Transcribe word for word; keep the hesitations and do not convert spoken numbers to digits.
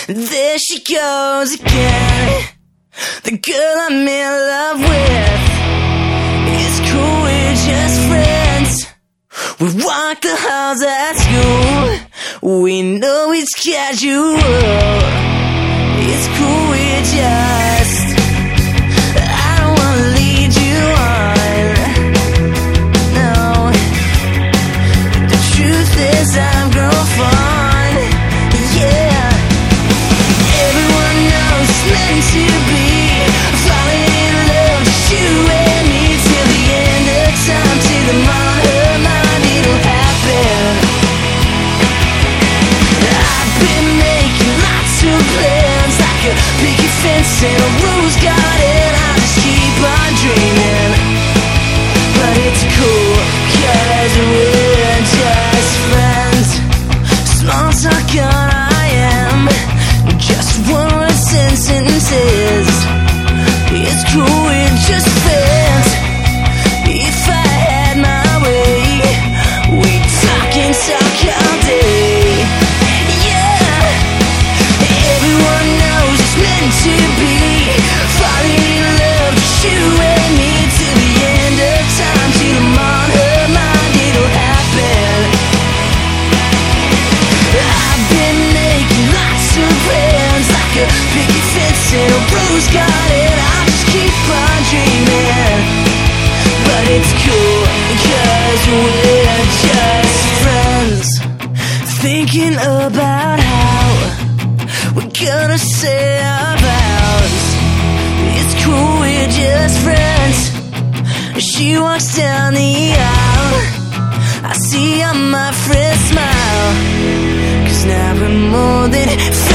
There she goes again, the girl I'm in love with. It's cool, we're just friends. We walk the halls at school. We know it's casual. It's cool, we're just, I don't wanna lead you on. No, the truth is I've grown fond. Yeah, everyone knows it's meant to be. Falling in love, just you and me till the end of time, till the mind, her mind, it'll happen. I've been making lots of plans, like a picket fence and a rose garden. I just keep on dreaming, but it's cool, cause we're just friends. Small talk on I am, just one sentences. It's cool, we're just friends. If I had my way, we'd talk and talk all day. Yeah, everyone knows it's meant to be. Falling in love, just you and me till the end of time, till I'm on her mind, it'll happen. I've been making lots of plans, like a picket fence and a rose garden. I just keep on dreaming, but it's cool, cause we're just friends. Thinking about how we're gonna say our vows. It's cool, we're just friends. She walks down the aisle, I see how my friends smile, cause now we're more than friends.